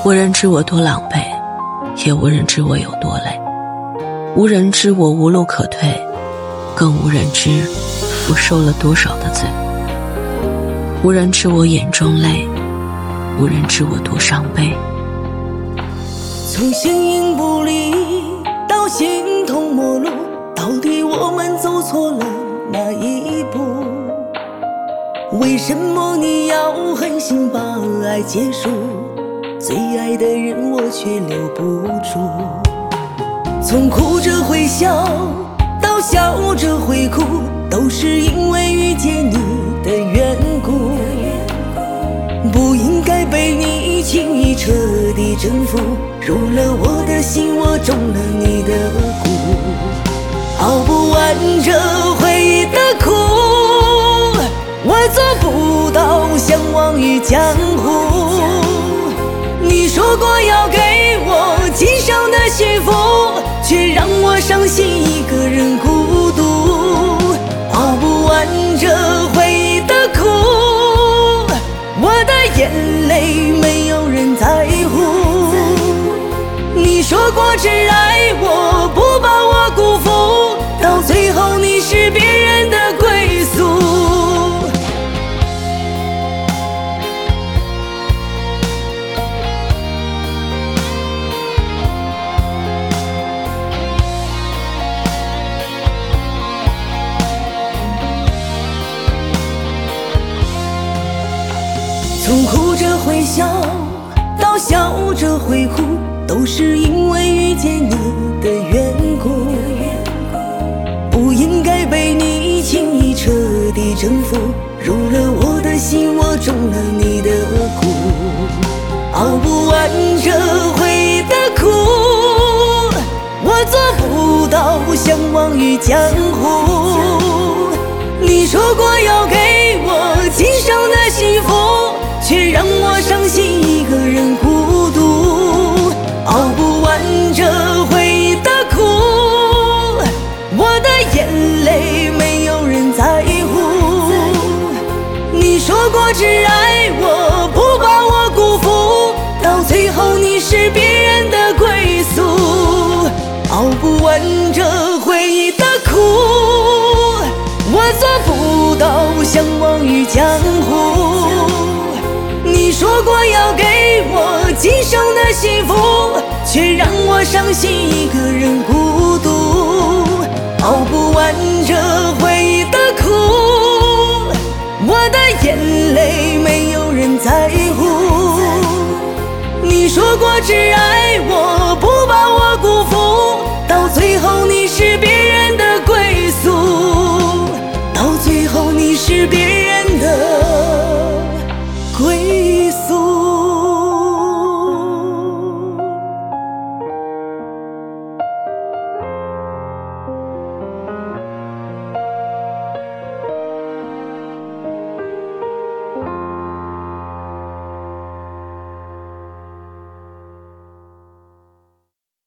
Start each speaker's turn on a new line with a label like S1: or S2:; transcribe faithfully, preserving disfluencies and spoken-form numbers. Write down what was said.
S1: 无人知我多狼狈，也无人知我有多累，无人知我无路可退，更无人知我受了多少的罪。无人知我眼中泪，无人知我多伤悲。
S2: 从形影不离到形同陌路，到底我们走错了哪一步？为什么你要狠心把爱结束？最爱的人我却留不住。从哭着会笑到笑着会哭，都是因为遇见你的缘故。不应该被你轻易彻底征服，入了我的心，我中了你的蛊。熬不完这回忆的苦，我做不到相忘于江湖。你说过要给我今生的幸福，却让我伤心一个人孤独。熬不完这回忆的苦，我的眼泪没有人在乎。你说过只爱我，不把我辜负，到最后你是别人的归宿。从哭着会笑到笑着会哭，都是因为遇见你的缘故。不应该被你轻易彻底征服，入了我的心，我中了你的蛊。熬不完这回忆的苦，我做不到相忘于江湖。你说过要给我今生的幸福，却让我伤心一个人孤独。熬不完这回忆的苦，我的眼泪没有人在乎。你说过只爱我，不把我辜负，到最后你是别人的归宿。熬不完这回忆的苦，我做不到相忘于江湖。你说过要给我今生的幸福，却让我伤心一个人孤独。熬不完这回忆的苦，我的眼泪没有人在乎。